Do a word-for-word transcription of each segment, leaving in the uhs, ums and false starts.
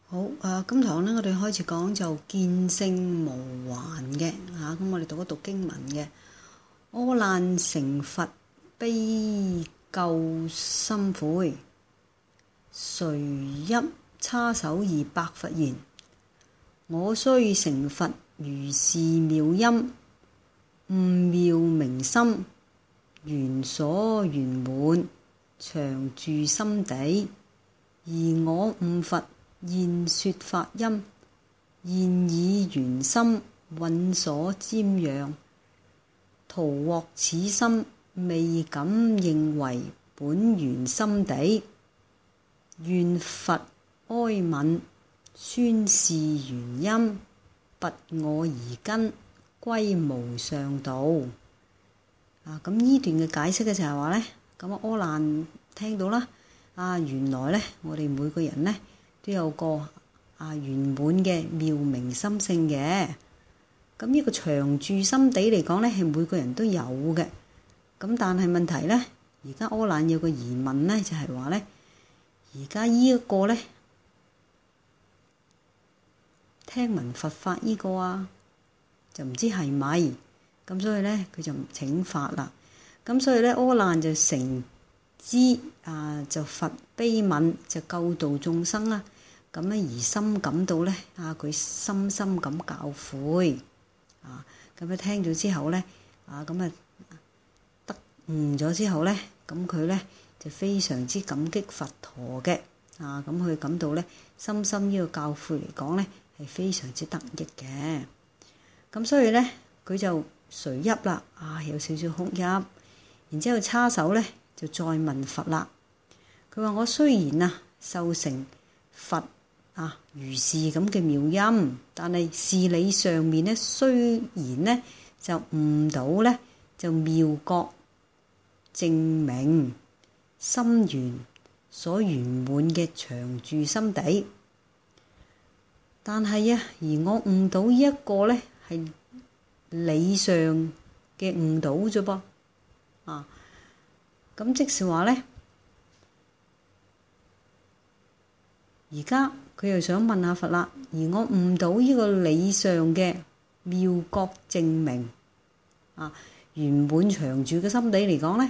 好啊！今堂咧，我哋開始講就見性無還嘅嚇，咁、啊、我哋讀一讀經文嘅。阿難成佛，悲救心悔，垂泣叉手而白佛言：我須成佛，如是妙音，悟妙明心，緣所圓滿，常住心地。而我悟佛，現說法音，現以圓心蘊所瞻仰，徒獲此心，未敢認為本源心地。願佛哀憫，宣示原因，拔我疑根，歸無上道。啊，咁呢段嘅解釋嘅就係話呢，咁啊阿難聽到啦，啊原來呢，我哋每個人呢，都有個啊圓滿嘅妙明心性嘅。咁呢個常住心地嚟講呢，係每個人都有嘅。咁但係問題呢，而家阿難有個疑問呢，就係話呢，而家呢一個呢，聽聞佛法呢個啊，就唔知係咪咁，所以呢，佢就唔請法啦。咁所以呢，阿難就誠知啊，就佛悲憫，就救度眾生啦。咁咧而深感到咧啊，佢深深咁教誨啊。咁咧聽咗之後咧啊，咁啊得悟咗之後咧，咁佢咧就非常之感激佛陀嘅啊。咁佢感到咧深深呢個教誨嚟講咧係非常之得益嘅。咁所以咧佢就垂泣啦啊，有少少哭泣。然之後叉手咧就再問佛啦。佢話：我雖然啊受成佛啊如是咁嘅妙音，但係事理上面咧雖然咧就悟到咧就妙覺證明心緣所圓滿嘅常住心地，但係啊而我悟到呢一個咧係理上嘅悟到啫噃啊。咁即是話咧，而家佢又想問下佛啦。而我悟到呢個理上嘅妙覺證明啊，圓滿常住嘅心地嚟講咧，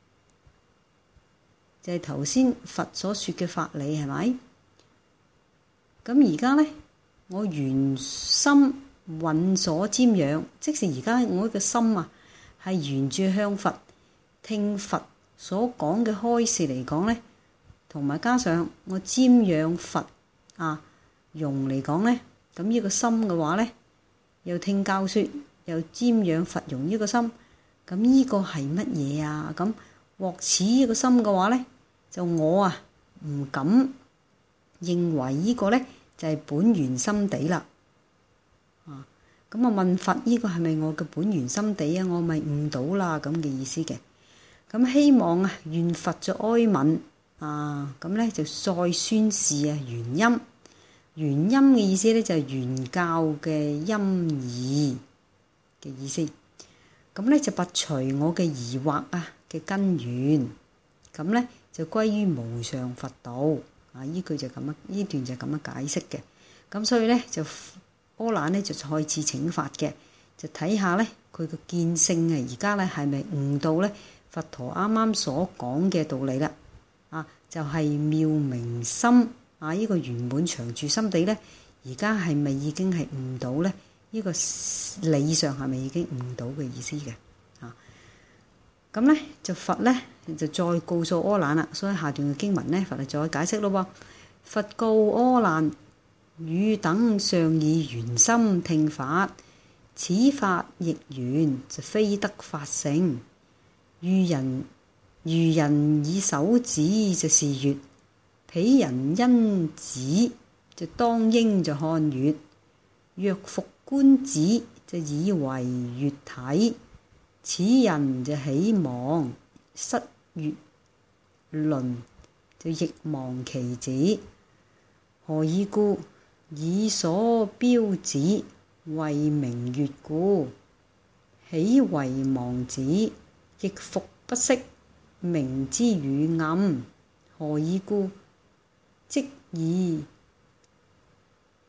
就係頭先佛所說嘅法理係咪？咁而家咧，我圓心蘊所瞻仰，即是而家我嘅心啊，係沿住向佛聽佛所講嘅開示嚟講咧，同埋加上我瞻仰佛啊容嚟講咧，咁呢個心嘅話咧，又聽教説，又瞻仰佛容呢個心，咁呢個係乜嘢啊？咁獲此呢個心嘅話咧，就我啊唔敢認為呢個咧就係本源心地啦。啊，咁我問佛呢個係咪我嘅本源心地啊？我咪悟到啦咁嘅意思嘅。咁希望啊，願佛就哀憫啊，咁咧就再宣示啊原因。原因嘅意思咧就係原教嘅音義嘅意思。咁咧就拔除我嘅疑惑啊嘅根源，咁咧就歸於無上佛道啊。依句就咁樣，呢段就咁樣解釋嘅。咁所以咧就阿難咧就再次請法嘅，就睇下咧佢個見性啊，而家咧係咪悟到咧佛陀啱啱所講嘅道理啦？啊，就係、是、妙明心啊！呢、這個圓滿常住心地咧，而家係咪已經係悟到咧？呢、這個理上係咪已經悟到嘅意思嘅？啊，咁咧就佛咧就再告訴阿難啦。所以下段嘅經文咧，佛就再解釋咯喎。佛告阿難：汝等尚以圓心聽法，此法亦圓，就非得法性。如人如人以手指就是月，彼人因指就當應就看月。若復觀指，就以為月體，此人就喜忘失月輪，就亦忘其指。何以故？以所標指為明月故，喜為忘指，亦復不識明之與暗。何以故？即以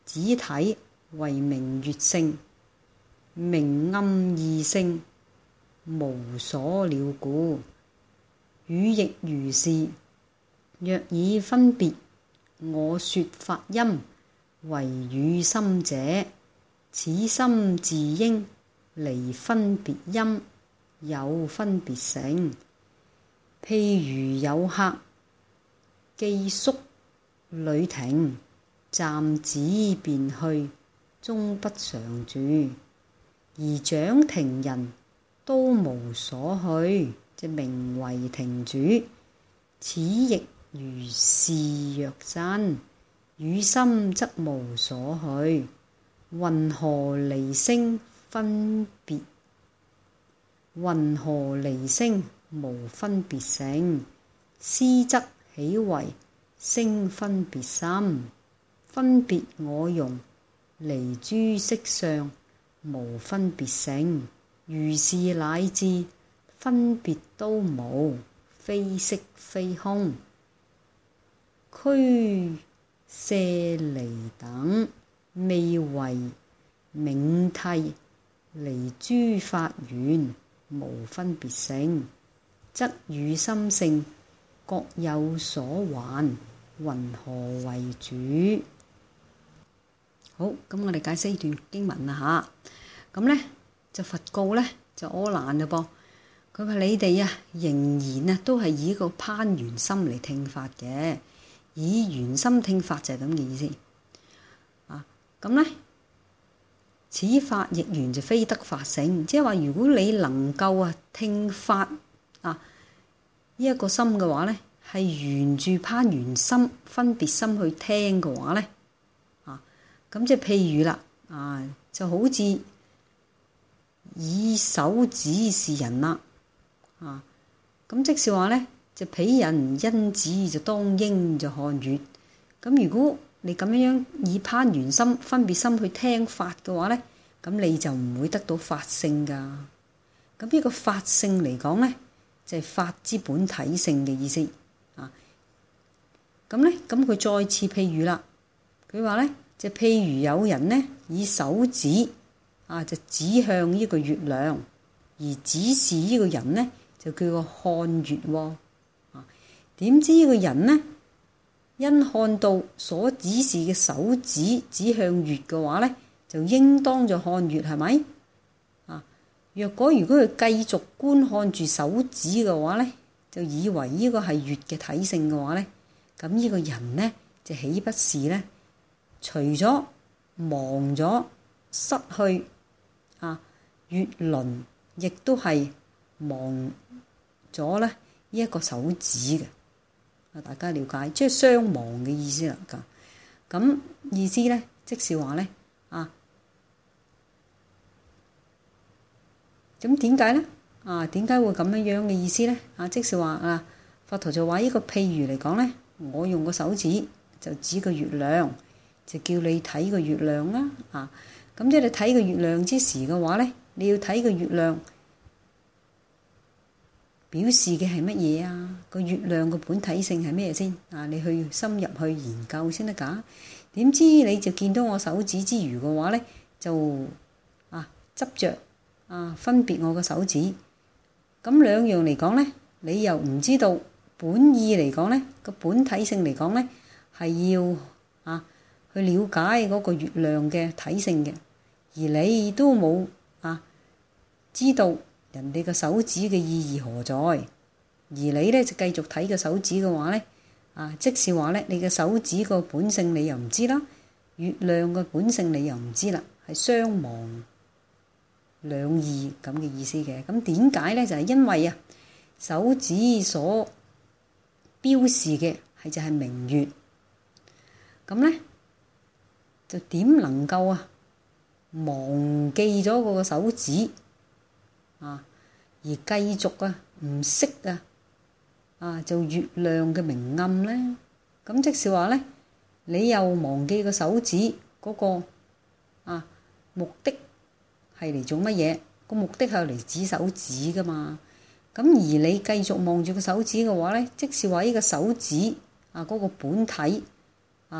子體為名月性，明暗二性，無所了故。汝亦如是。若以分別我說法音為汝心者，此心自應離分別音，有分別性。譬如有客寄宿旅亭，暫止便去，終不常住。而掌亭人都無所去，即名為亭主。此亦如是。若真，汝心則無所去，云何離聲分別？云何離聲無分別性？斯則豈為聲分別心？分別我用，離諸色相，無分別性。如是乃至分別都無，非色非空。俱舍離等未為冥諦，離諸法緣，無分別性，則汝心性各有所還，云何為主？好，咁我哋解釋呢段經文啦吓。咁呢，就佛告呢，就阿難嘞噃。佢話你哋啊，仍然啊都係以一個攀緣心嚟聽法嘅，以緣心聽法就係咁嘅意思。啊，咁呢，此法亦緣就非得法性，即係話如果你能夠啊聽法啊呢一個心嘅話呢，係緣住攀緣心、分別心去聽嘅話呢，啊，咁即係譬如啦，啊就好似以手指示人啦。啊，咁即是話咧，就彼人因指就當應就看月。咁如果你咁樣以攀緣心、分別心去聽法嘅話咧，咁你就唔會得到法性噶。咁呢個法性嚟講咧，就係、是、法之本體性嘅意思啊。咁咧，咁佢再次譬如啦，佢話咧，就譬如有人咧以手指啊就指向呢個月亮，而指示呢個人咧。就叫個看月喎，啊，點知呢個人呢，因看到所指示嘅手指指向月嘅話呢，就應當就看月，係咪？啊，若果如果佢繼續觀看住手指嘅話呢，就以為呢個係月嘅體性嘅話呢，咁呢個人呢，就豈不是呢？除咗忘咗失去啊月輪，亦都係忘咗咧呢一個手指嘅，啊大家了解，即係相忘嘅意思啦。咁咁意思咧，即是話咧啊，咁點解咧？啊點解會咁樣樣嘅意思咧？啊即是話啊，佛陀就話呢個譬如嚟講咧，我用個手指就指個月亮，就叫你睇個月亮啦。啊咁即係你睇個月亮之時嘅話咧，你要睇個月亮。表示嘅係乜嘢啊？個月亮個本體性係咩先？啊，你去深入去研究先得㗎。點知你就見到我手指之餘嘅話咧，就啊執着啊分別我個手指。咁兩樣嚟講咧，你又唔知道本意嚟講咧，個本體性嚟講咧係要啊去了解嗰個月亮嘅體性嘅，而你都冇啊知道人哋個手指嘅意義何在，而你咧就繼續睇個手指嘅話咧，啊，即是話咧，你嘅手指個本性你又唔知啦，月亮嘅本性你又唔知啦，係相忘兩義咁嘅意思嘅。咁點解咧？就係因為啊，手指所標示嘅係就係明月，咁咧就點能夠啊忘記咗嗰個手指？啊！而繼續啊，唔識啊，啊就月亮嘅明暗咧。咁即是話咧，你又忘記個手指嗰個啊目的係嚟做乜嘢？個目的係嚟指手指噶嘛。咁而你繼續望住個手指嘅話咧，即是話呢個手指啊嗰個本體啊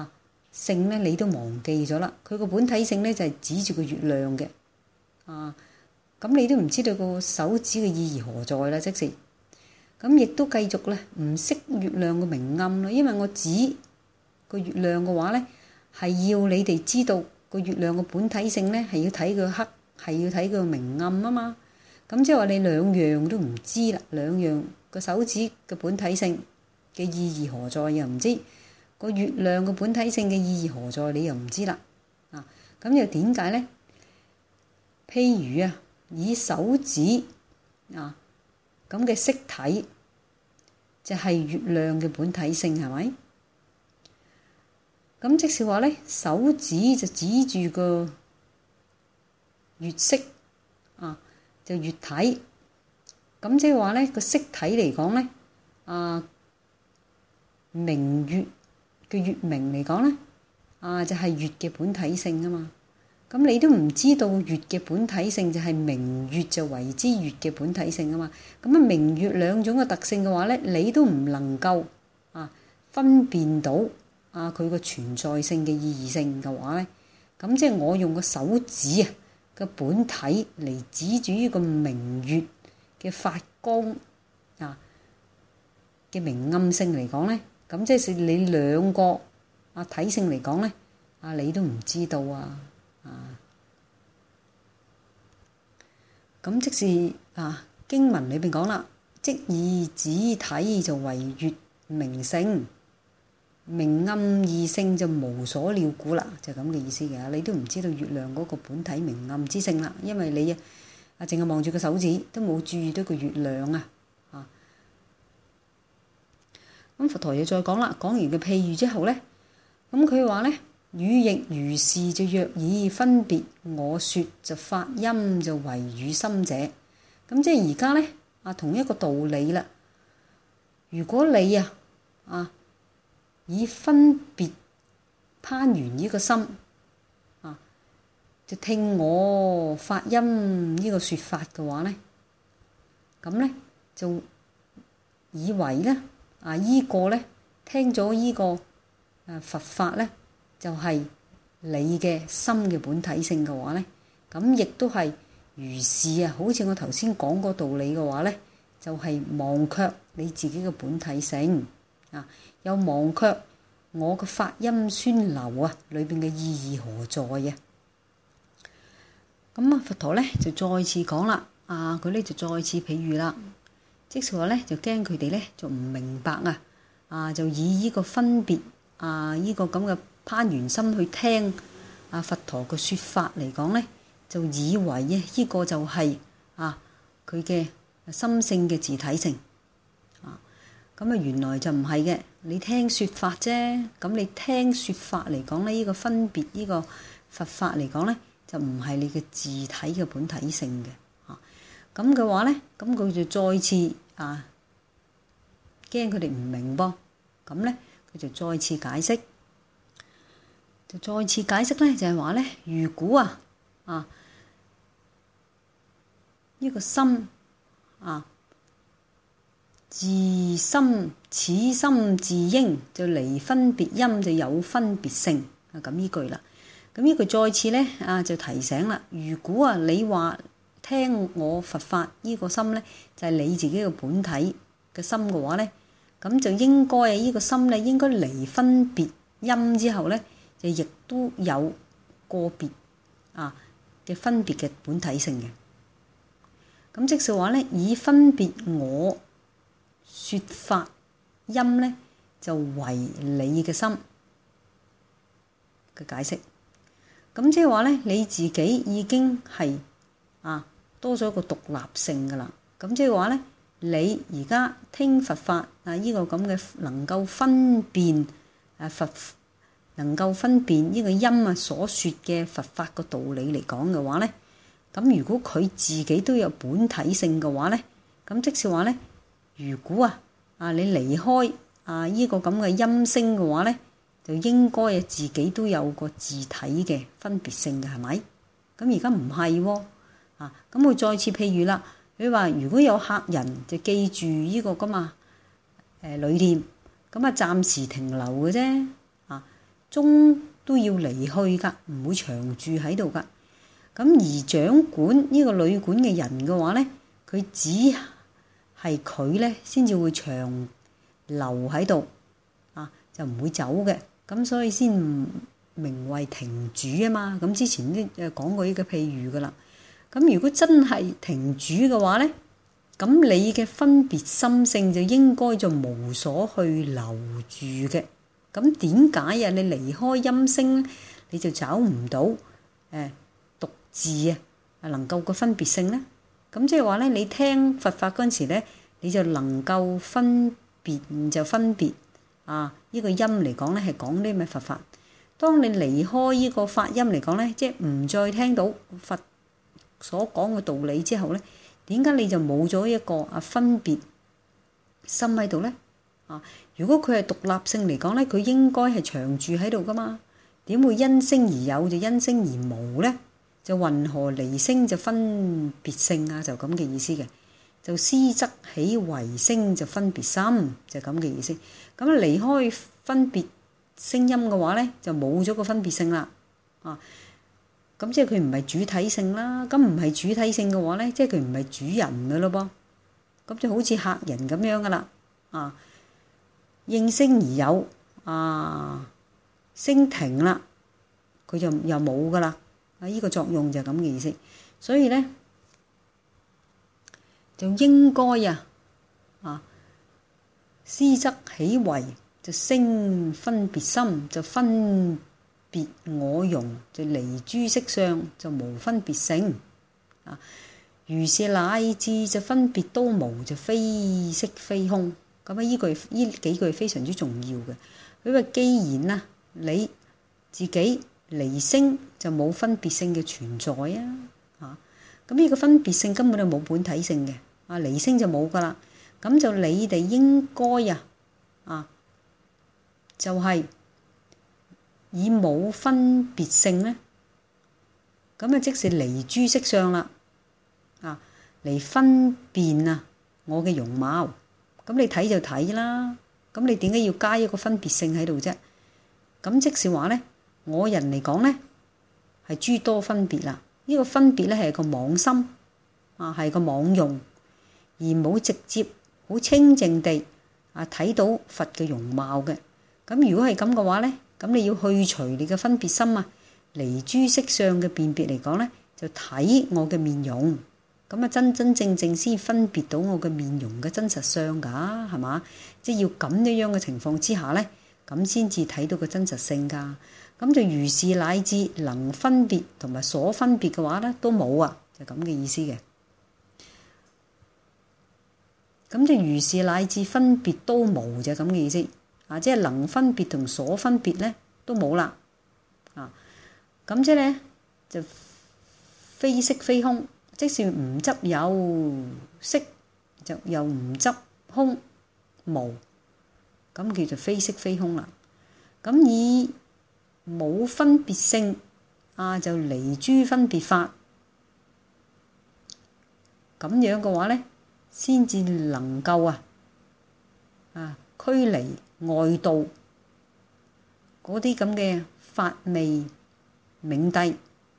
性咧，你都忘記咗啦。佢個本體性咧就係指住個月亮嘅啊。咁你都唔知道個手指嘅意義何在啦，即是咁，亦都繼續咧唔識月亮嘅明暗啦。因為我指個月亮嘅話咧，係要你哋知道個月亮嘅本體性咧，係要睇佢黑，係要睇佢明暗啊嘛。咁即係話你兩樣都唔知啦，兩樣個手指嘅本體性嘅意義何在又唔知，個月亮嘅本體性嘅意義何在你又唔知啦。啊，咁又點解咧？譬如啊，以手指啊咁嘅色體就係月亮嘅本體性，係咪？咁即是話咧，手指就指住個月色啊，就月體。咁即係話咧，個色體嚟講咧，啊明月嘅月明嚟講咧，啊就係月嘅本體性啊嘛。咁你都唔知道月嘅本體性就係明月就為之月嘅本體性啊嘛。咁啊明月兩種嘅特性嘅話咧，你都唔能夠啊分辨到啊佢個存在性嘅意義性嘅話咧，咁即係我用個手指啊嘅本體嚟指住呢個明月嘅發光啊嘅明暗性嚟講咧，咁即係你兩個啊體性嚟講咧，啊你都唔知道啊啊！咁即是啊經文裏邊講啦，即以指體就為月明性，明暗二性就無所料估啦，就咁嘅意思嘅。你都唔知道月亮嗰個本體明暗之性啦，因為你啊啊淨係望住個手指，都冇注意到個月亮啊啊！咁佛陀又再講啦，講完個譬喻之後咧，咁佢話咧。語亦如是，就若以分別我說就發音就為語心者。咁即係而家咧啊，同一個道理啦。如果你啊啊以分別攀緣呢個心啊，就聽我發音呢個說法嘅話咧，咁咧就以為咧啊依個咧聽咗依個誒佛法咧。就係你嘅心嘅本體性嘅話咧，咁亦都係如是啊！好似我頭先講個道理嘅話咧，就係、是、忘卻你自己嘅本體性啊，又忘卻我嘅發音宣流啊，裏邊嘅意義何在啊？咁啊，佛陀咧就再次講啦，啊佢咧就再次譬喻啦，即係話咧就驚佢哋咧就唔明白啊，啊就以呢個分別啊呢、這個咁嘅。攀緣心去聽啊佛陀嘅説法嚟講咧，就以為啊呢個就係啊佢嘅心性嘅自體性啊，咁啊原來就唔係嘅。你聽説法啫，咁你聽説法嚟講咧，呢個分別呢個佛法嚟講咧，就唔係你嘅自體嘅本體性嘅啊。咁嘅話咧，咁佢就再次啊驚佢哋唔明噃，咁咧佢就再次解釋。就再次解釋咧，就係話咧，如果啊啊呢、這個心啊自心此心自應，就離分別音就有分別性啊。咁呢句啦，咁呢句再次咧啊就提醒啦。如果啊你話聽我佛法呢個心咧，就係、是、你自己嘅本體嘅心嘅話咧，咁就應該啊呢個心咧應該離分別音之後咧。就亦都有個別啊嘅分別嘅本體性嘅，咁即是話咧，以分別我説法音咧，就為你嘅心嘅解釋。咁即係話咧，你自己已經係啊多咗一個獨立性噶啦。咁即係話咧，你而家聽佛法啊，呢個咁嘅能夠分辨誒佛。能夠分辨呢個音啊所說嘅佛法個道理嚟講嘅話咧，咁如果佢自己都有本體性嘅話咧，咁即是話咧，如果啊啊你離開啊呢個咁嘅音聲嘅話咧，就應該啊自己都有個自體嘅分別性嘅，係咪？咁而家唔係喎啊，咁佢再次譬如啦，佢話如果有客人就記住呢個噶嘛誒旅店，咁啊暫時停留嘅啫。 終都要離去噶，唔會長住喺度噶。咁而掌管呢個旅館嘅人嘅話咧，佢只係佢咧先至會長留喺度啊，就唔會走嘅。咁所以先名為停主啊嘛。咁之前都誒講過呢個譬喻噶啦。咁如果真係停主嘅話咧，咁你嘅分別心性就應該就無所去留住嘅。咁點解啊？你離開音聲咧，你就找唔到誒、呃、獨自啊，能夠個分別性咧。咁即係話咧，你聽佛法嗰陣時咧，你就能夠分別就分別啊。呢、這個音嚟講咧，係講啲咩佛法？當你離開呢個發音嚟講咧，即係唔再聽到佛所講嘅道理之後咧，點解你就冇咗一個啊分別心喺度咧？啊，如果佢係獨立性嚟講咧，佢應該係長住喺度噶嘛？點會因聲而有就因聲而無咧？就云何離聲就分別性啊？就咁嘅意思嘅。就思則起為聲就分別心，就咁嘅意思。咁離開分別聲音嘅話咧，就冇咗個分別性啦。啊，咁即係佢唔係主體性啦。咁唔係主體性嘅話咧，即係佢唔係主人噶咯噃。咁就好似客人咁樣噶啦。啊，應聲而有啊，聲停啦，佢就又冇噶啦。啊，依個作用就咁嘅意思。所以咧，就應該啊，啊，思則起為就聲分別心，就分別我用，就離諸色相，就無分別性啊。如是乃至就分別都無，就非色非空。咁啊，依句依幾句非常之重要嘅。佢話既然啊，你自己離聲就冇分別性嘅存在啊，嚇咁呢個分別性根本就冇本體性嘅。啊，離聲就冇噶啦，咁就你哋應該啊，啊，就係以冇分別性咧，咁啊，即是離諸色相啦，啊，嚟分辨啊我嘅容貌，咁你睇就睇啦，咁你點解要加一個分別性喺度啫？咁即是話咧，我人嚟講咧係諸多分別啦，呢個分別咧係個妄心啊，係個妄用。而冇直接好清淨地啊睇到佛嘅容貌嘅。咁如果係咁嘅話咧，咁你要去除你嘅分別心啊，離諸色相嘅辨別嚟講咧，就睇我嘅面容，咁啊真真正正先分別到我嘅面容嘅真實相噶，係嘛？即係要咁樣樣嘅情況之下咧，咁先至睇到個真實性噶。咁就如是乃至能分別同埋所分別嘅話咧，都冇啊，就咁嘅意思嘅。咁就如是乃至分別都無，就咁嘅意思啊！即係能分別同所分別咧都冇啦啊！咁即係咧就非色非空，即是唔執有色，就又唔執空無，咁叫做非色非空啦。咁以冇分別性啊，就離諸分別法，咁樣嘅話咧，先至能夠啊啊驅離外道嗰啲咁嘅法味冥諦。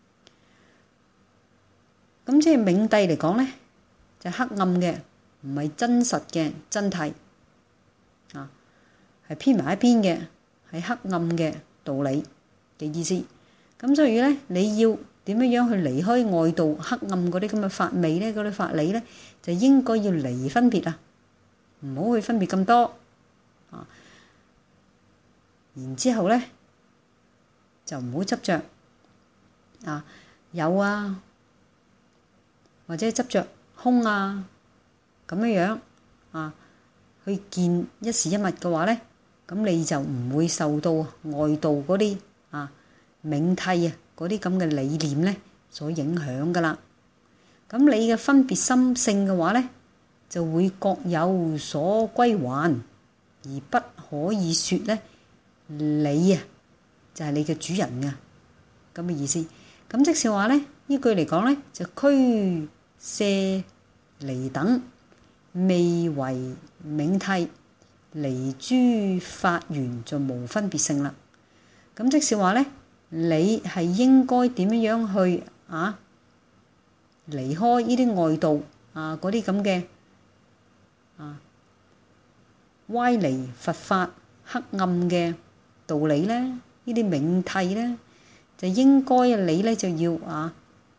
咁即係冥諦嚟講咧，就黑暗嘅，唔係真實嘅真諦啊，係偏埋一邊嘅，係黑暗嘅道理嘅意思。咁所以咧，你要點樣樣去離開外道黑暗嗰啲咁嘅法味咧，嗰啲法理咧，就應該要離分別啊，唔好去分別咁多啊。然之後咧，就唔好執着啊，有啊，或者執着空啊，咁樣樣啊，去見一時一物嘅話咧，咁你就唔會受到外道嗰啲啊冥諦啊嗰啲咁嘅理念咧所影響噶啦。咁你嘅分別心性嘅話咧，就會各有所歸還，而不可以説咧你啊就係你嘅主人啊咁嘅意思。咁即是話咧，呢句嚟講咧，就俱舍離等未為冥諦，離諸法緣就無分別性啦。咁咁即是話咧，你係應該點樣去啊離開呢啲外道啊嗰啲咁嘅啊歪離佛法黑暗嘅道理咧，呢啲命題咧，就應該你咧就要啊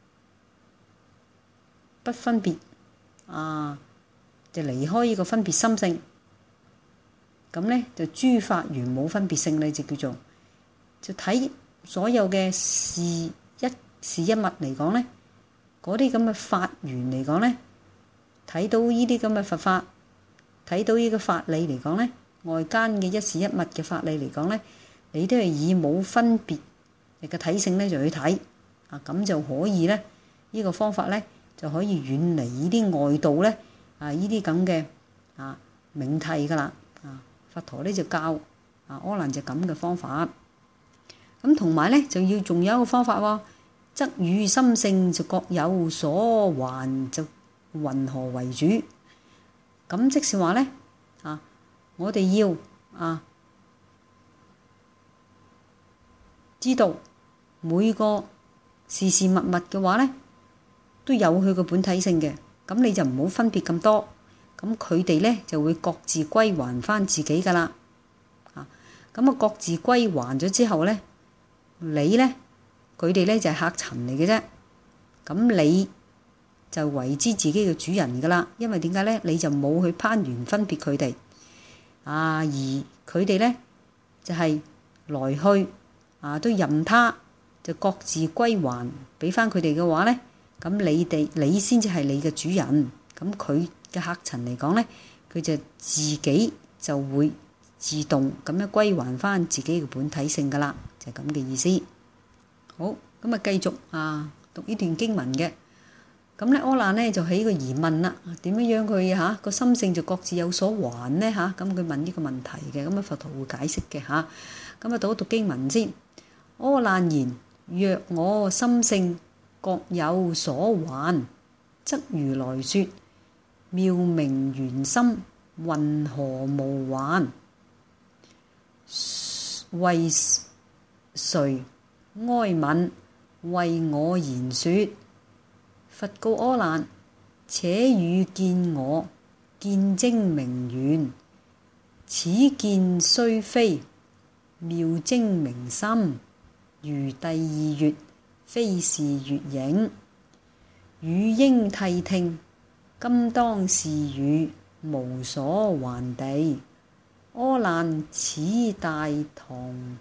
不分別啊，就離開呢個分別心性。咁咧就諸法原冇分別性，你就叫做就睇所有嘅事一事一物嚟講咧，嗰啲咁嘅法緣嚟講咧，睇到呢啲咁嘅佛法，睇到呢個法理嚟講咧，外間嘅一事一物嘅法理嚟講咧，你都係以冇分別嘅體性咧就去睇啊，咁就可以咧，呢個方法咧就可以遠離呢啲外道咧啊，呢啲咁嘅啊命題噶啦啊。佛陀咧就教啊阿難就咁嘅方法，咁同埋咧就要仲有一個方法喎，則與心性就各有所還，就云何為主？咁即是話咧啊，我哋要啊知道每個事事物物嘅話咧，都有佢個本體性嘅，咁你就唔好分別咁多。咁佢哋咧就會各自歸還翻自己噶啦，啊，咁啊各自歸還咗之後咧，你咧佢哋咧就係客塵嚟嘅啫，咁你就為之自己嘅主人噶啦，因為點解咧？你就冇去攀緣分別佢哋，啊，而佢哋咧就係來去啊都任他就各自歸還俾翻佢哋嘅話咧，咁你哋你先至係你嘅主人，咁佢嘅客塵嚟講咧，佢就自己就會自動咁樣歸還翻自己嘅本體性噶啦，就係咁嘅意思。好，咁啊繼續啊讀呢段經文嘅，咁咧阿難咧就起個疑問啦，點樣樣佢嚇個心性就各自有所還呢？嚇？咁佢問呢個問題嘅，咁啊佛陀會解釋嘅嚇。咁啊讀一讀經文先。阿難言：若我心性各有所還，則如來說。妙明圓心，云何無還？為誰哀憫？為我言說。佛告阿難：且汝見我見精明圓，此見雖非妙精明心，如第二月非是月影，汝應諦聽。今當示汝無所還地。阿難，此大堂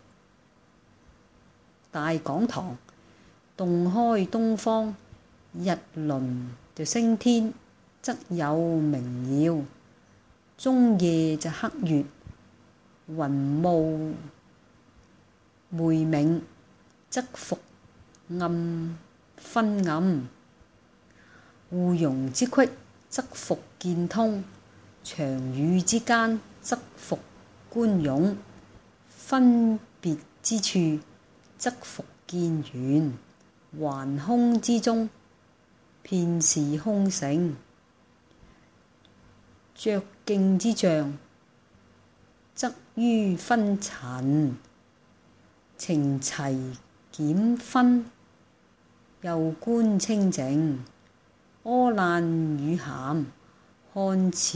大講堂，洞開東方，日輪就升天，則有明曜；中夜就黑月，雲霧昧冥，則復暗昏暗。互融之隙，則復見通；長與之間，則復觀勇；分別之處，則復見圓；頑空之中，遍是空性；着境之象，則於昏塵；情齊檢分，又觀清淨。阿難汝咸，看此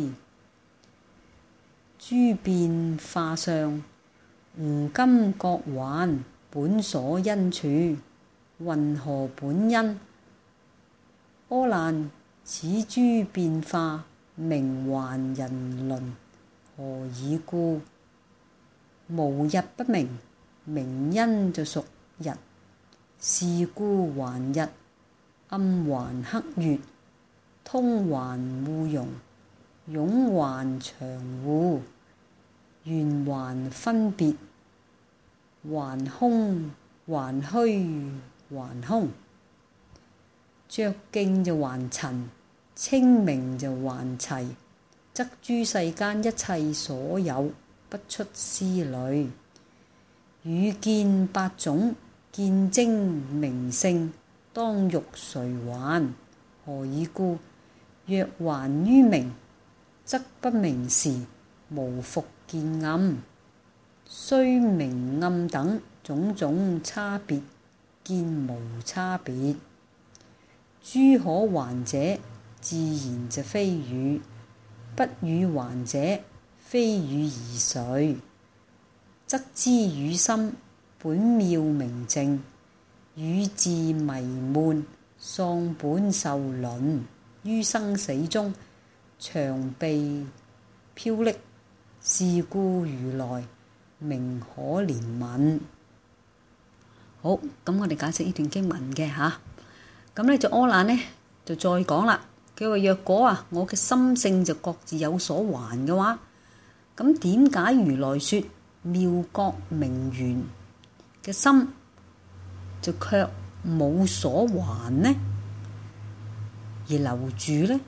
諸變化相，吾今各還本所因處，云何本因？阿難，此諸變化名還人倫，何以故？無日不明，明因就屬日，是故還日。暗還黑月，通還互融，涌還長互，圓還分別，還空還虛還空。着境就還塵，清明就還齊，則諸世間一切所有不出思慮。汝見八種，見精明性，當欲誰還？何以故？若還於明，則不明時無復見暗。 雖明暗等種種差別，見無差別。諸可還者，自然就非語；不與還者，非語而誰？則知語心本妙明淨，語自迷悶，喪本受輪，於生死中長被飄溺。是故如來名可憐憫。好，咁我哋解釋呢段經文嘅吓，咁咧就柯冷呢，就再講啦。佢話若果啊，我嘅心性就各自有所還嘅話，咁點解如來說妙覺明圓嘅心就卻冇所還呢？而留住呢？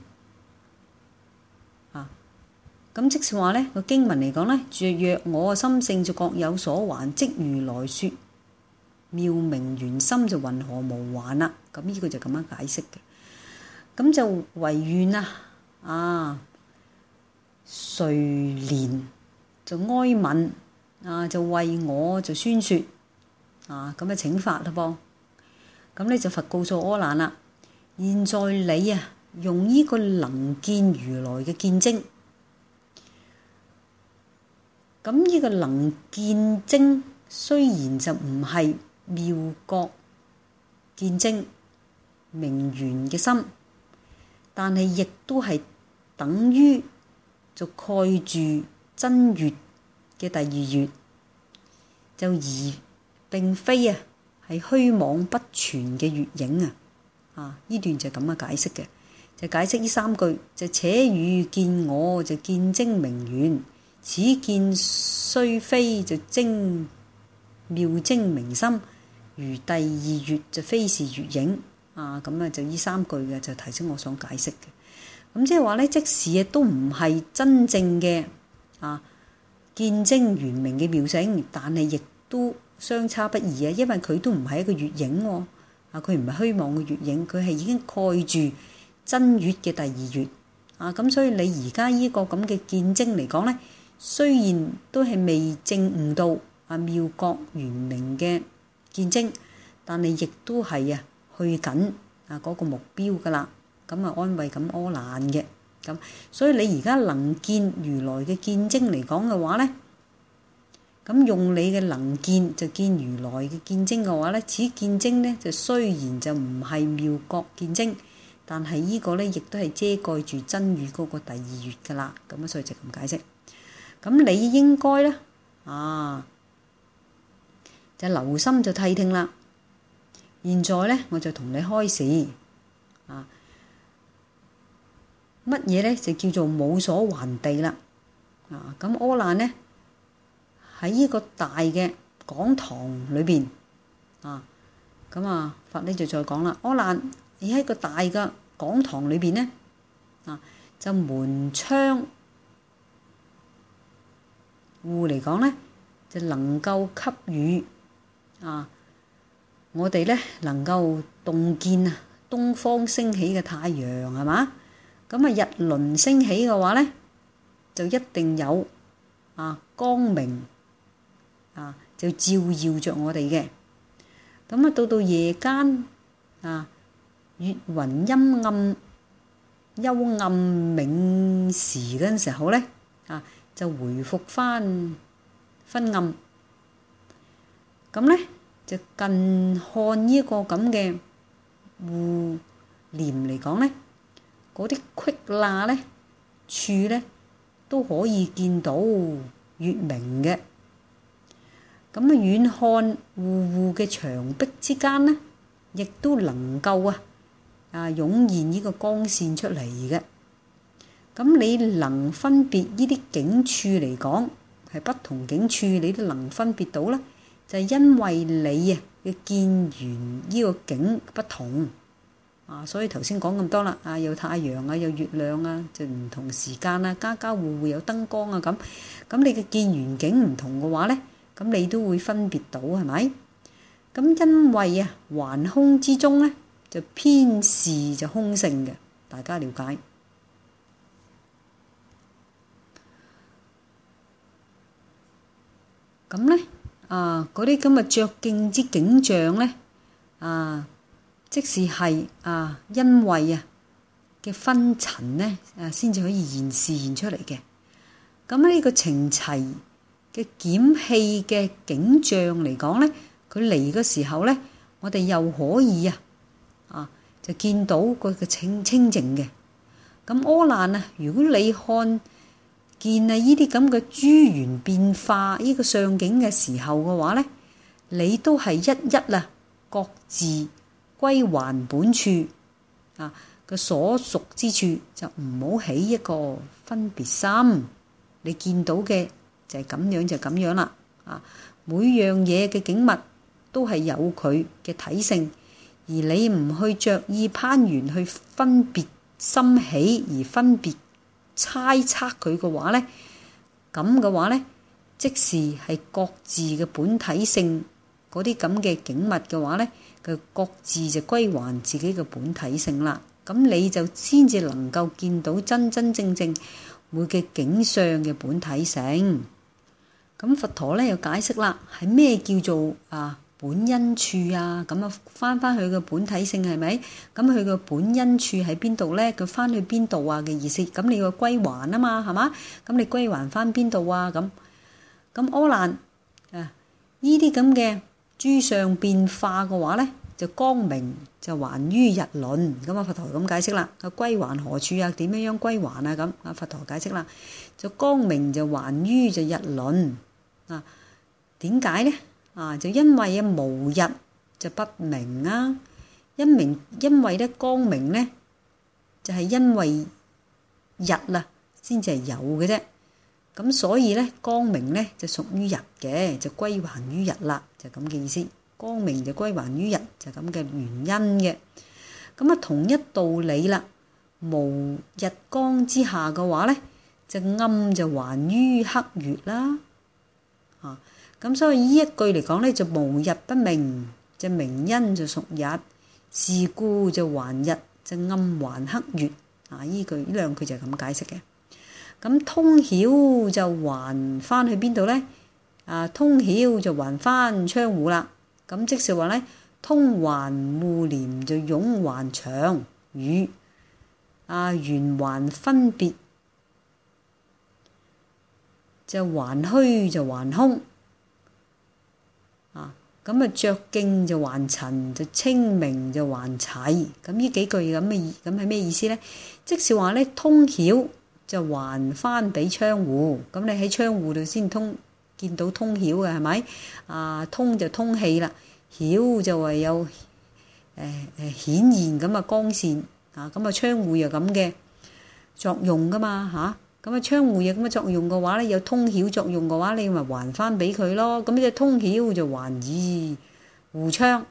啊，咁即是話呢個經文嚟講呢，若我嘅心性就各有所還，即如來說妙明圓心就云何無還啦？咁呢個就咁樣解釋嘅。咁就唯願啊，啊，垂憐就哀憫啊，就為我就宣說啊，咁啊請法啦噃。咁呢就佛告訴柯冷啦，現在你啊用呢個能見如來嘅見精，咁呢個能見精雖然就唔係妙覺見精明圓嘅心，但係亦都係等於就蓋住真月嘅第二月，就而並非啊係虛妄不全嘅月影啊！啊，呢段就咁樣解釋嘅，就解釋呢三句就且與見我就見精明圓，此見雖非就精妙精明心，如第二月就非是月影啊！咁啊就呢三句嘅就提醒我想解釋嘅。咁即係話咧，即使啊都唔係真正嘅啊見精圓明嘅妙性，但係亦都相差不異啊！因為佢都唔係一個月影喎，啊佢唔係虛妄嘅月影，佢係已經蓋住真月嘅第二月啊！咁所以你而家呢個咁嘅見精嚟講咧，雖然都係未證悟到啊妙覺圓明嘅見精，但係亦都係啊去緊啊嗰個目標噶啦。咁啊安慰咁柯冷嘅，咁所以你而家能見如來嘅見精嚟講嘅話咧，咁用你嘅能見就見如來嘅見精嘅話咧，此見精咧就雖然就唔係妙覺見精，但係呢個咧亦都係遮蓋住真語嗰個第二月噶啦。咁啊所以就咁解釋。咁你應該咧啊就留心就諦聽啦。現在咧我就同你開示啊。乜嘢咧就叫做冇所還地啦？啊，咁柯冷呢喺呢個大嘅講堂裏邊啊，咁啊佛呢就再講啦。柯冷而喺個大嘅講堂裏邊呢，啊就門窗戶嚟講咧，就能夠給予啊我哋咧能夠洞見啊東方升起嘅太陽係嘛？咁啊，日輪升起嘅話咧，就一定有啊光明啊，就照耀着我哋嘅。咁啊，到到夜間啊，月雲陰暗、幽暗冥時嗰陣時候咧，啊就回復翻昏暗。咁咧就近看呢個咁嘅護簾嚟講咧。嗰啲隙罅咧處咧都可以見到月明嘅，咁啊遠看戶戶嘅牆壁之間咧，亦都能夠啊啊湧現呢個光線出嚟嘅。咁你能分別呢啲景處嚟講係不同景處，你都能分別到啦，就係因為你啊嘅見緣呢個景不同。啊，所以頭先講咁多啦，啊有太陽啊，有月亮啊，就唔同時間啊，家家戶戶有燈光啊，咁咁你嘅見緣境唔同嘅話咧，咁你都會分別到係咪？咁因為啊，還空之中咧，就偏視就空性嘅，大家了解。 咁咧啊，嗰啲咁嘅着境之景象咧啊，即使係啊，因為啊嘅昏塵咧啊，先至可以現示現出嚟嘅。咁呢個澄齊嘅檢氣嘅景象嚟講咧，佢嚟嘅時候咧，我哋又可以啊啊就見到佢嘅清清淨嘅。咁柯難啊，如果你看見啊呢啲咁嘅諸緣變化呢個相境嘅時候嘅話咧，你都係一一啊各自歸還本處啊嘅所屬之處，就唔好起一個分別心。你見到嘅就係咁樣就咁樣啦啊！每樣嘢嘅景物都係有佢嘅體性，而你唔去着意攀緣去分別心起而分別猜測佢嘅話咧，咁嘅話咧，即是係各自嘅本體性嗰啲咁嘅景物嘅話咧，佢各自就歸還自己嘅本體性啦。咁你就先至能夠見到真真正正每嘅景象嘅本體性。咁佛陀咧又解釋啦，係咩叫做啊本因處啊？咁啊翻翻去嘅本體性係咪？咁佢嘅本因處喺邊度咧？佢翻去邊度啊嘅意思？咁你要歸還啊嘛，係嘛？咁你歸還翻邊度啊？咁咁柯難啊，呢啲咁嘅諸相變化嘅話咧，就光明就還於日輪。咁啊佛陀咁解釋啦，佢歸還何處啊？點樣樣歸還啊？咁啊佛陀解釋啦，就光明就還於就日輪啊。點解咧？啊，就因為啊無日就不明啊，因明因為咧光明咧就係因為日啦先至係有嘅啫，咁所以咧光明咧就屬於日嘅，就歸還於日啦，就咁嘅意思。光明就歸還於日，就咁嘅原因嘅。咁啊同一道理啦，無日光之下嘅話咧，就暗就還於黑月啦。啊，咁所以呢一句嚟講咧，就無日不明，就明因就屬日，是故就還日，就暗還黑月。啊，呢句呢兩句就係咁解釋嘅。咁通曉就還翻去邊度咧？啊，通曉就還翻窗戶啦。咁即是話咧，通還互廉就擁還長與啊緣還分別，就還虛就還空啊。咁啊着境就還塵，就清明就還齊。咁呢幾句咁嘅意，咁係咩意思咧？即是話咧，通曉就還翻俾窗戶。咁你喺窗戶度先通見到通曉嘅係咪？啊，通就通氣啦，曉就係有誒誒顯現咁啊光線啊。咁啊窗戶有咁嘅作用噶嘛嚇。咁啊窗戶有咁嘅作用嘅話咧，有通曉作用嘅話，你咪還翻俾佢咯。咁呢隻通曉就還以護窗。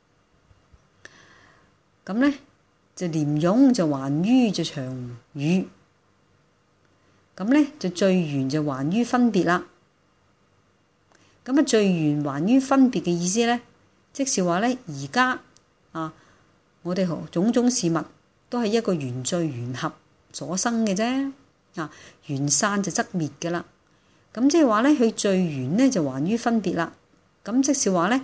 咁咧就廉擁就還於就長與。咁咧就聚緣就還於分別啦。咁啊聚緣還於分別嘅意思咧，即是話咧而家啊，我哋種種事物都係一個緣聚緣合所生嘅啫。啊，緣散就則滅嘅啦。咁即係話咧，佢聚緣咧就還於分別啦。咁即是話咧，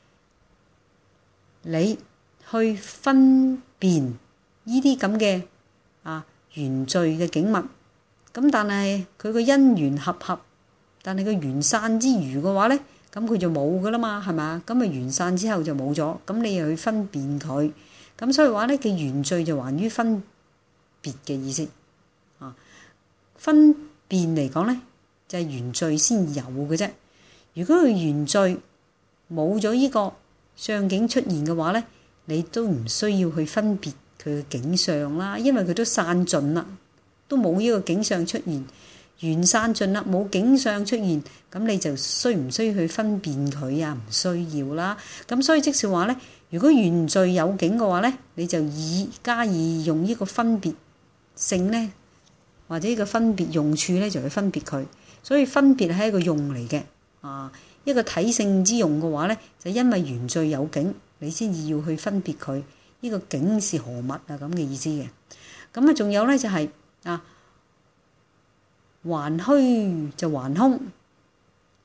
你去分辨呢啲咁嘅啊緣聚嘅景物。咁但係佢個因緣合合，但係佢緣散之餘嘅話咧，咁佢就冇噶啦嘛，係咪啊？咁啊緣散之後就冇咗，咁你又去分辨佢，咁所以話咧嘅緣聚就還於分別嘅意思啊。分辨嚟講咧，就係緣聚先有嘅啫。如果佢緣聚冇咗呢個相境出現嘅話咧，你都唔需要去分別佢嘅景象啦，因為佢都散盡啦。都冇呢個景象出現，緣散盡啦，冇景象出現，咁你就需唔需要去分辨佢啊？唔需要啦。咁所以即是話咧，如果緣聚有景嘅話咧，你就以加以用呢個分別性咧，或者呢個分別用處咧，就去分別佢。所以分別係一個用嚟嘅啊，一個體性之用嘅話咧，就因為緣聚有景，你先至要去分別佢。呢個景是何物啊？咁嘅意思嘅。咁啊，仲有咧就係。啊，還虛就還空，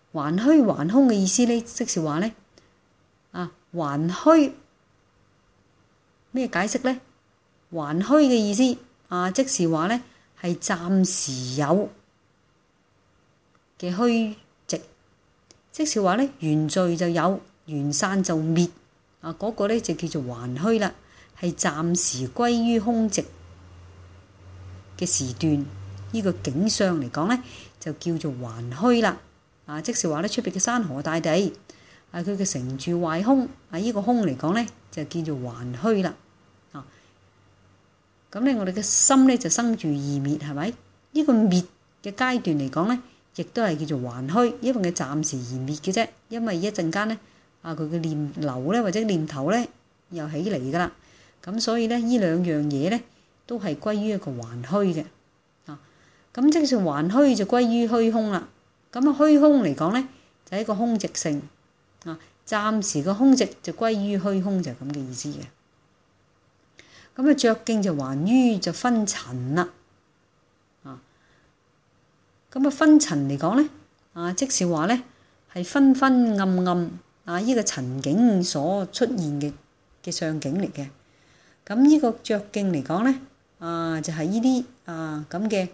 還虛還空嘅意思咧，即是話咧啊，還虛咩解釋咧？還虛嘅意思啊，即是話咧係暫時有嘅虛寂，即是話咧緣聚就有，緣散就滅啊，嗰、那個咧就叫做還虛啦，係暫時歸於空寂嘅時段。呢、這個景象嚟講咧就叫做還虛啦。啊，即是話咧出邊嘅山河大地啊，佢嘅成住壞空啊，呢、這個空嚟講咧就叫做還虛啦。啊，咁咧我哋嘅心咧就生住異滅，係咪？呢、這個滅嘅階段嚟講咧，亦都係叫做還虛，因為佢暫時而滅嘅啫。因為一陣間咧啊，佢嘅念流咧或者念頭咧又起嚟噶啦，咁所以咧呢兩樣嘢咧都係歸於一個還虛嘅。啊，咁即係還虛就歸於虛空啦。咁啊，虛空嚟講咧，就係一個空寂性啊。暫時個空寂就歸於虛空，就係咁嘅意思嘅。咁啊，著境就還於就昏沉啦。啊，咁啊，昏沉嚟講咧啊，即是話咧係昏昏暗暗啊，呢個塵境所出現嘅嘅相境嚟嘅。咁呢個著境嚟講咧啊，就係呢啲啊咁嘅。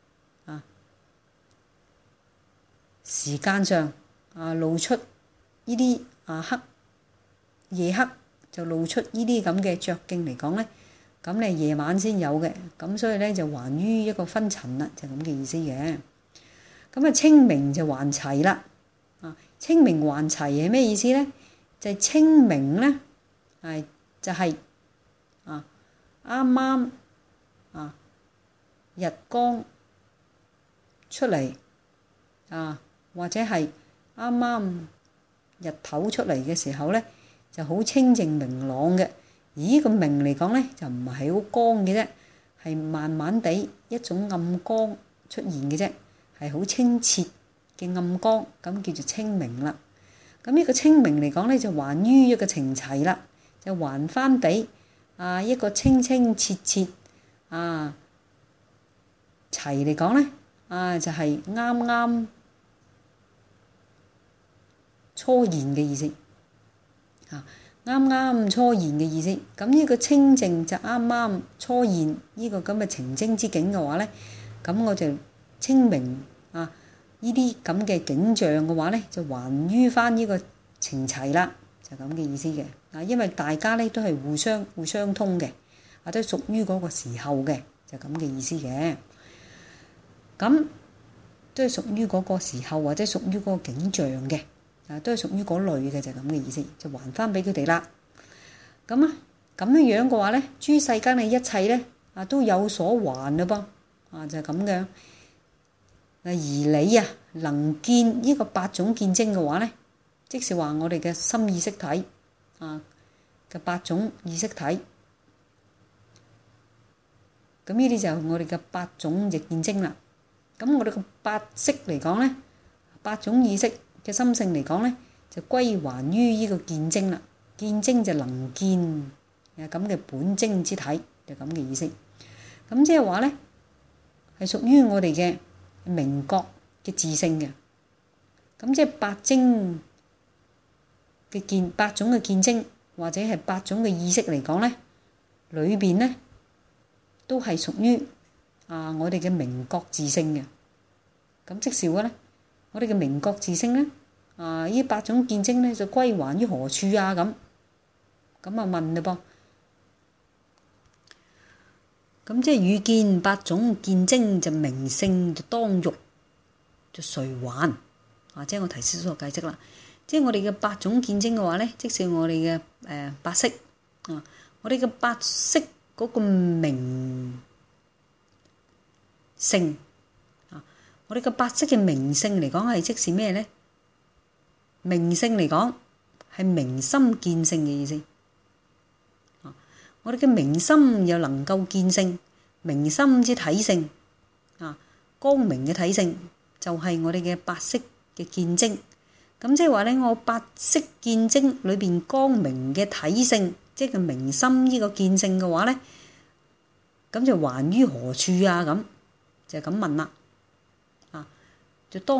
時間上啊，露出呢啲啊黑夜黑就露出呢啲咁嘅著境嚟講咧，咁咧夜晚先有嘅，咁所以咧就還於一個昏沉啦，就咁嘅意思嘅。咁啊，清明就還齊啦。啊，清明還齊係咩意思咧？就係清明咧，係就係啊啱啱啊日光出嚟啊。或者係啱啱日頭出嚟嘅時候咧，就好清淨明朗嘅。而呢個明嚟講咧，就唔係好光嘅啫，係慢慢地一種暗光出現嘅啫，係好清澈嘅暗光，咁叫做清明啦。咁呢個清明嚟講咧，就還於一個情齊啦，就還翻俾啊一個清清澈澈啊齊嚟講咧啊，就係啱啱初現嘅意思啊，啱啱初現嘅意思。咁呢個清淨就啱啱初現呢個咁嘅情精之境嘅話咧，咁我就清明啊呢啲咁嘅景象嘅話咧，就還於翻呢個情齊啦，就咁嘅意思嘅。啊，因為大家咧都係互相互相通嘅，啊都屬於嗰個時候嘅，就咁嘅意思嘅。咁都係屬於嗰個時候或者屬於嗰個景象嘅。啊，都係屬於嗰類嘅，就係咁嘅意思，就還翻俾佢哋啦。咁啊，咁樣樣嘅話咧，諸世間嘅一切咧，啊都有所還嘞噃，啊就係咁樣。啊，而你啊能見呢個八種見精嘅話咧，即是話我哋嘅心意識體啊嘅八種意識體，咁呢啲就係我哋嘅八種亦見精啦。咁我哋嘅八識嚟講咧，八種意識嘅心性嚟講咧，就歸還於呢個見精啦。見精就能見啊咁嘅本精之體，就咁嘅意思。咁即係話咧，係屬於我哋嘅明覺嘅自性嘅。咁即係八精嘅見，八種嘅見精，或者係八種嘅意識嚟講咧，裏邊咧都係屬於啊我哋嘅明覺自性嘅。咁即是話咧，我哋嘅明覺自性咧，啊！呢八種見精咧就歸還於何處啊？咁咁啊問嘞噃，咁即係遇見八種見精就明性就當欲就誰還啊？即係我提示咗個解釋啦。即係我哋嘅八種見精嘅話咧，即使我哋嘅誒八識啊，我哋嘅八識嗰個明性。我哋嘅八識嘅明性嚟講係即是咩咧？明性嚟講係明心見性嘅意思。啊，我哋嘅明心又能夠見性，明心之體性啊，光明嘅體性就係我哋嘅八識嘅見精。咁即係話咧，我八識見精裏邊光明嘅體性，即係明心呢個見性嘅話咧，咁就還於何處啊？咁就咁問啦。就當欲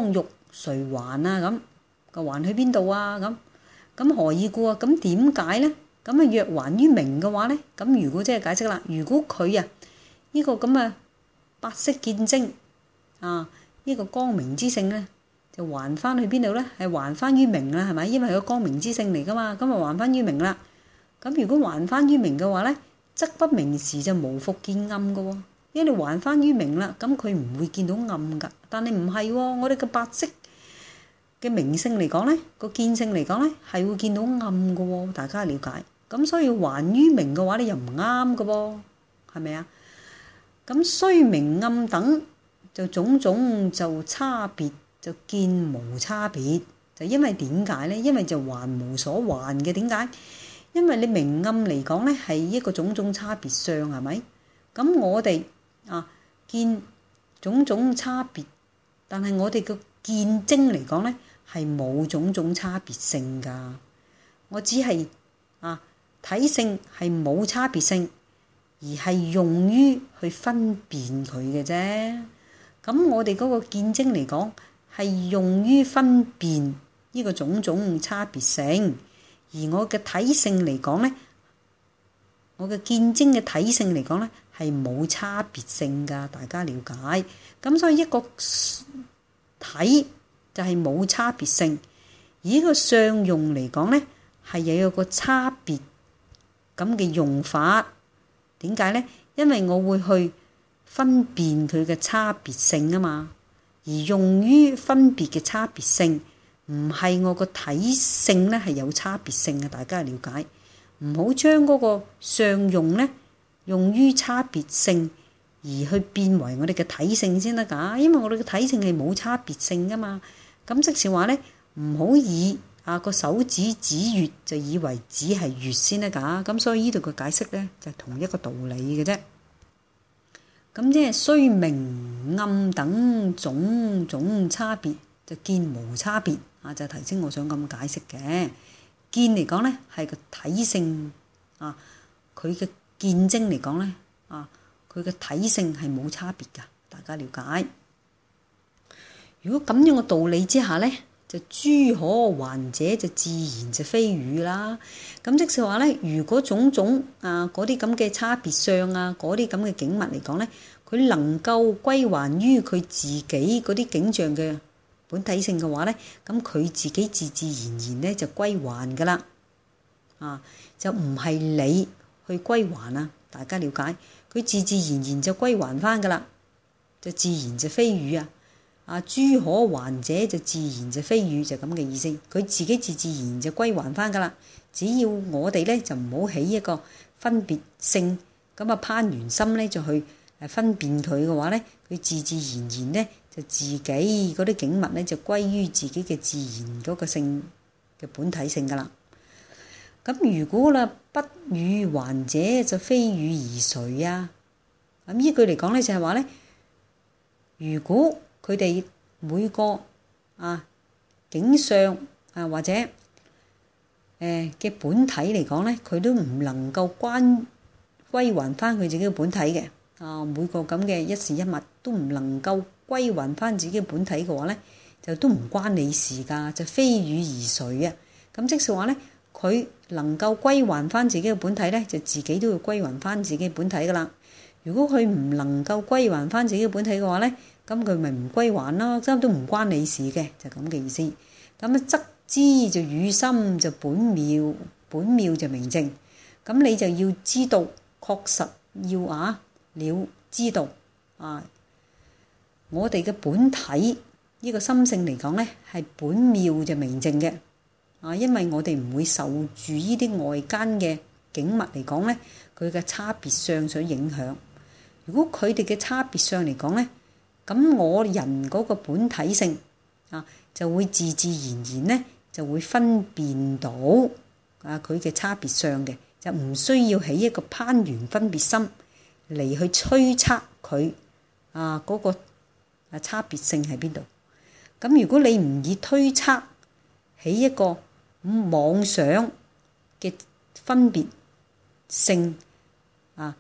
誰還啊？咁個還去邊度啊？咁咁何以故啊？咁點解咧？咁啊若還於明嘅話咧，咁如果即係解釋啦，如果佢啊呢個咁啊白色見精啊呢個光明之性咧，就還翻去邊度咧？係還翻於明啦，係咪？因為係個光明之性嚟噶嘛，咁啊還翻於明啦。咁如果還翻於明嘅話咧，則不明時就無復見暗嘅喎。因為你還翻於明啦，咁佢唔會見到暗噶。但係唔係喎，我哋嘅白色嘅明性嚟講咧，個見性嚟講咧，係會見到暗嘅喎。大家了解。咁所以還於明嘅話咧，又唔啱嘅噃，係咪啊？咁雖明暗等就種種就差別，就見無差別。就因為點解咧？因為就還無所還嘅。點解？因為你明暗嚟講咧，係一個種種差別相，係咪？咁我哋啊見種種差別，但係我哋嘅見精嚟講咧，係冇種種差別性㗎。我只係啊體性係冇差別性，而係用於去分辨佢嘅啫。咁我哋嗰個見精嚟講，係用於分辨呢個種種差別性，而我嘅體性嚟講咧，我嘅見精嘅體性嚟講咧，係冇差別性㗎。大家了解。咁所以一個體就係冇差別性，而呢個相用嚟講咧，係又有個差別咁嘅用法。點解咧？因為我會去分辨佢嘅差別性啊嘛，而用於分別嘅差別性，唔係我個體性咧係有差別性嘅。大家了解，唔好將嗰個相用咧用於差別性，而去變為我哋嘅體性先得㗎。因為我哋嘅體性係冇差別性㗎嘛。咁即是話咧，唔好以啊個手指指月就以為指係月先得㗎。咁所以呢度嘅解釋咧就係同一個道理嘅啫。咁即係雖明暗等種種差別，就見無差別啊！就頭先我想咁解釋嘅。見嚟講咧係個體性啊，佢嘅見精嚟講咧啊，佢嘅體性係冇差別㗎。大家了解。如果咁樣嘅道理之下咧，就諸可還者就自然就非語啦。咁即係話咧，如果種種啊嗰啲咁嘅差別相啊，嗰啲咁嘅景物嚟講咧，佢能夠歸還於佢自己嗰啲景象嘅本體性嘅話咧，咁佢自己自自然然咧就歸還噶啦。啊，就唔係你去歸還啊。大家了解，佢自自然然就歸還翻噶啦，就自然就非語啊。啊，諸可還者就自然就非語，就咁嘅意思。佢自己自自然然就歸還翻噶啦。只要我哋咧就唔好起一個分別性，咁啊攀緣心咧就去誒分辨佢嘅話咧，佢自自然然咧就自己嗰啲景物咧就歸於自己嘅自然嗰個性嘅本體性噶啦。咁如果啦不與還者就非與而誰啊？咁呢句嚟講咧就係話咧，如果佢哋每個啊景象啊或者誒嘅、呃、本體嚟講咧，佢都唔能夠關歸還翻佢自己嘅本體嘅啊，每個咁嘅一事一物都唔能夠歸還翻自己嘅本體嘅話咧，就都唔關你事㗎，就非與而誰啊？咁即係話咧，佢能夠歸還翻自己嘅本體咧，就自己都要歸還翻自己嘅本體㗎啦。如果佢唔能夠歸還翻自己嘅本體嘅話咧，咁佢咪唔歸還咯，咁都唔關你事嘅，就咁嘅意思。咁啊，則知就與心就本妙，本妙就明淨。咁你就要知道，確實要啊了知道啊，我哋嘅本體呢個心性嚟講咧，係本妙就明淨嘅啊，因為我哋唔會受住呢啲外間嘅景物嚟講咧，佢嘅差別相所影響。如果佢哋嘅差別相嚟講咧，咁我人嗰個本體性啊，就會自自然然咧，就會分辨到啊佢嘅差別相嘅，就唔需要起一個攀緣分別心嚟去推測佢啊嗰個啊差別性喺邊度。咁如果你唔以推測起一個咁妄想嘅分別性啊，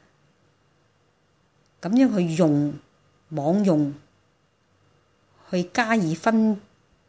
咁樣去用妄用去加以分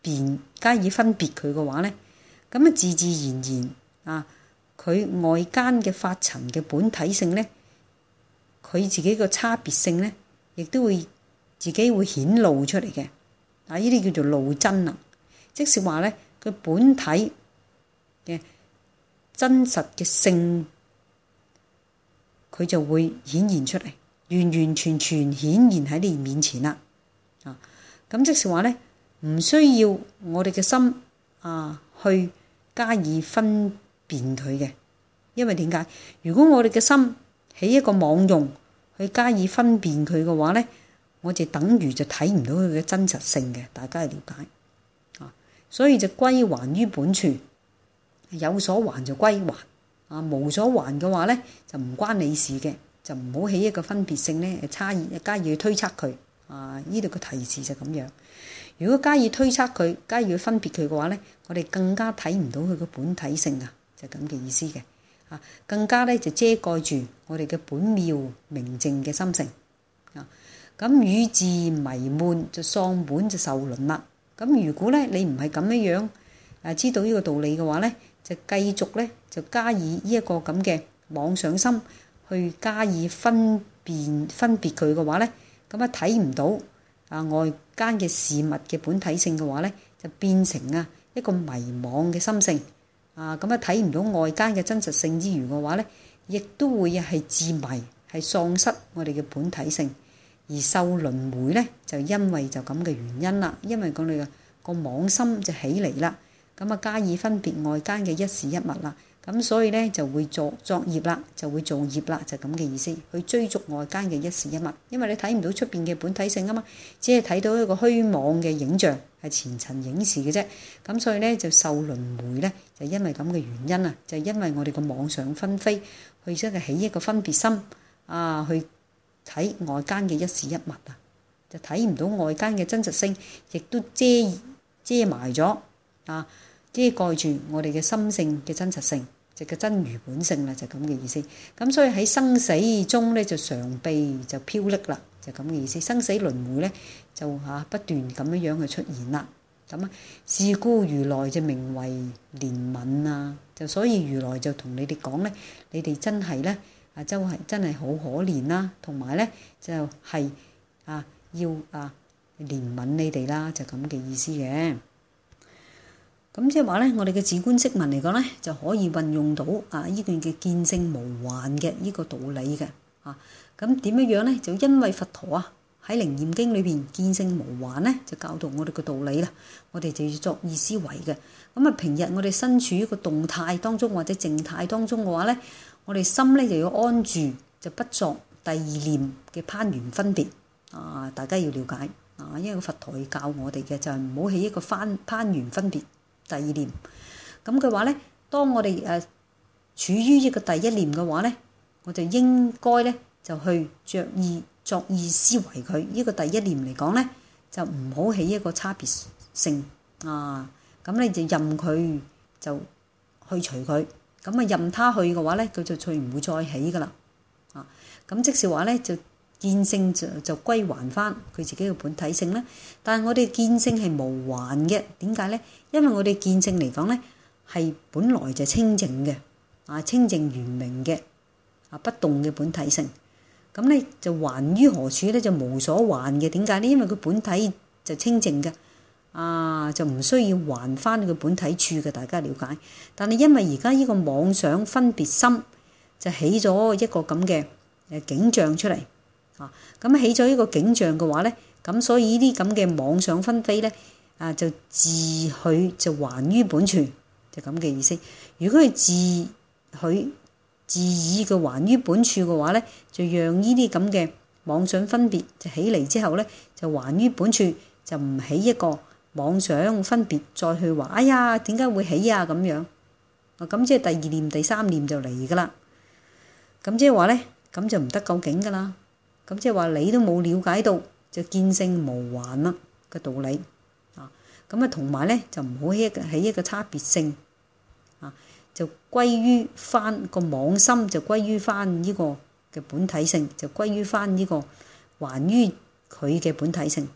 辨加以分別佢嘅話咧，咁啊自自然然啊，佢外間嘅法塵嘅本體性咧，佢自己個差別性咧，亦都會自己會顯露出嚟嘅。啊，呢啲叫做露真啦，即是話咧，佢本體嘅真實嘅性，佢就會顯現出嚟，完完全全顯現喺你面前啦。啊，咁即是話咧，唔需要我哋嘅心啊去加以分辨佢嘅，因為點解？如果我哋嘅心起一個妄用去加以分辨佢嘅話咧，我就等於就睇唔到佢嘅真實性嘅，大家係了解啊。所以就歸還於本處，有所還就歸還啊，無所還嘅話咧就唔關你事嘅，就唔好起一個分別性咧，差異加以去推測佢啊。呢度嘅提示就咁樣。如果加以推測佢，加以去分別佢嘅話咧，我哋更加睇唔到佢嘅本體性啊，就咁嘅意思嘅啊。更加咧就遮蓋住我哋嘅本妙明淨嘅心性啊。咁與自迷悶就喪本就受輪啦。咁如果咧你唔係咁樣樣誒知道呢個道理嘅話咧，就繼續咧就加以呢一個咁嘅妄想心去加以分辨分別佢嘅話咧，咁啊睇唔到啊外間嘅事物嘅本體性嘅話咧，就變成啊一個迷惘嘅心性啊。咁啊睇唔到外間嘅真實性之餘嘅話咧，亦都會係自迷，係喪失我哋嘅本體性。而受輪迴咧，就因為就咁嘅原因啦，因為我哋嘅個妄心就起嚟啦，咁啊加以分別外間嘅一事一物啦，咁所以咧就會作作業啦，就會造業啦，就咁嘅意思，去追逐外間嘅一事一物，因為你睇唔到出邊嘅本體性啊嘛，只係睇到一個虛妄嘅影像，係前塵影視嘅啫，咁所以咧就受輪迴咧，就因為咁嘅原因啊，就因為我哋個妄想紛飛，去即係起一個分別心啊，去睇外間嘅一事一物啊，就睇唔到外間嘅真實性，亦都遮遮埋咗啊，遮蓋住我哋嘅心性嘅真實性，就嘅真如本性啦，就咁嘅意思。咁所以喺生死中咧，就常被就飄溺啦，就咁嘅意思。生死輪迴咧，就嚇不斷咁樣樣去出現啦。咁啊，是故如來就名為憐憫啊，就所以如來就同你哋講咧，你哋真係咧。啊，就係真係好可憐啦，同埋咧就係啊要啊憐憫你哋啦，就咁嘅意思嘅。咁即係話咧，我哋嘅止觀釋文嚟講咧，就可以運用到啊呢段嘅見性無還嘅呢個道理嘅啊。咁點樣樣咧？就因為佛陀啊喺《楞嚴經》裏邊見性無還咧，就教導我哋個道理啦。我哋就要作意思維嘅。咁啊，平日我哋身處於個動態當中或者靜態當中嘅話咧，我哋心咧就要安住，就不作第二念嘅攀緣分別啊！大家要了解啊，因為佛陀要教我哋嘅就係唔好起一個攀攀緣分別第二念。咁嘅話咧，當我哋誒、呃、處於一個第一念嘅話咧，我就應該咧就去着意作意思維佢。呢、這個第一念嚟講咧，就唔好起一個差別性啊！咁你就任佢就去除佢。咁啊，任他去嘅話咧，佢就再唔會再起噶啦。啊，咁即是話咧，就見性就就歸還翻佢自己嘅本體性啦。但係我哋見性係無還嘅，點解咧？因為我哋見性嚟講咧，係本來就清淨嘅，啊清淨圓明嘅，啊不動嘅本體性。咁咧就還於何處咧？就無所還嘅。點解咧？因為佢本體就清淨嘅。啊，就唔需要還翻佢本體處嘅，大家了解。但係因為而家呢個妄想分別心就起咗一個咁嘅誒景象出嚟啊，咁起咗一個景象嘅話咧，咁所以呢啲咁嘅妄想分飛咧啊，就自許就還於本處，就咁嘅意思。如果佢自許自意嘅還於本處嘅話咧，就讓呢啲咁嘅妄想分別就起嚟之後咧，就還於本處，就唔起一個妄想分別再去話，哎呀，點解會起啊咁樣？啊，咁即係第二念、第三念就嚟噶啦。咁即係話咧，咁就唔得究竟噶啦。咁即係話你都冇了解到就見性無還啦嘅道理啊。咁啊，同埋咧就唔好起一個起一個差別性啊，就歸於翻個妄心，就歸於翻呢個嘅本體性，就歸於翻呢個還於佢嘅本體性。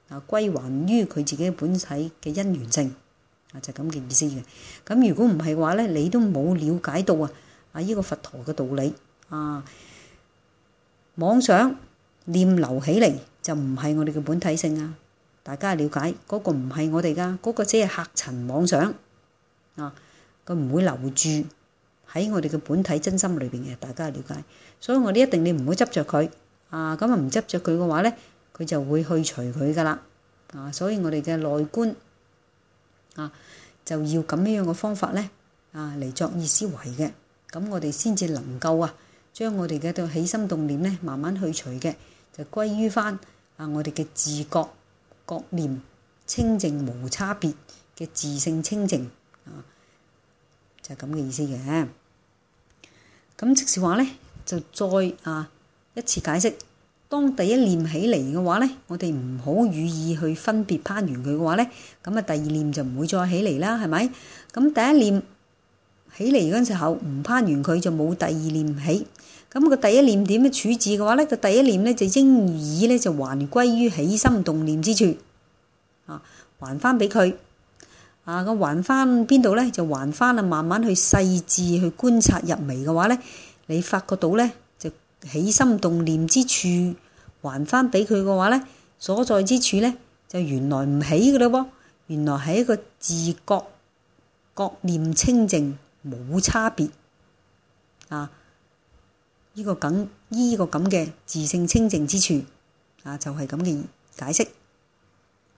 啊，歸還於佢自己本體嘅因緣性啊，就咁嘅意思嘅。咁如果唔係嘅話咧，你都冇了解到啊啊呢個佛陀嘅道理啊，妄想念流起嚟就唔係我哋嘅本體性啊！大家了解嗰個唔係我哋噶，嗰個只係客塵妄想啊，佢唔會留住喺我哋嘅本體真心裏邊嘅。大家了解，所以我哋一定你唔好執着佢啊！咁啊唔執着佢嘅話咧，佢就會去除佢噶啦啊！所以我哋嘅內觀啊，就要咁樣樣嘅方法咧啊嚟作意思維嘅，咁我哋先至能夠啊將我哋嘅對起心動念咧慢慢去除嘅，就歸於翻啊我哋嘅自覺覺念清淨無差別嘅自性清淨啊，就係咁嘅意思嘅。咁即是話咧，就再啊一次解釋。當第一念起嚟嘅話咧，我哋唔好予意去分別攀緣佢嘅話咧，咁啊第二念就唔會再起嚟啦，係咪？咁第一念起嚟嗰陣時候唔攀緣佢，就冇第二念起。咁個第一念點樣處置嘅話咧，個第一念咧就應以咧就還歸於起心動念之處啊，還翻俾佢啊。咁還翻邊度咧？就還翻啊，慢慢去細緻去觀察入微嘅話咧，你發覺到咧就起心動念之處還翻俾佢嘅話咧，所在之處咧就原來唔起嘅咯噃，原來係一個自覺覺念清淨冇差別啊。呢個咁呢個咁嘅自性清淨之處啊，就係咁嘅解釋。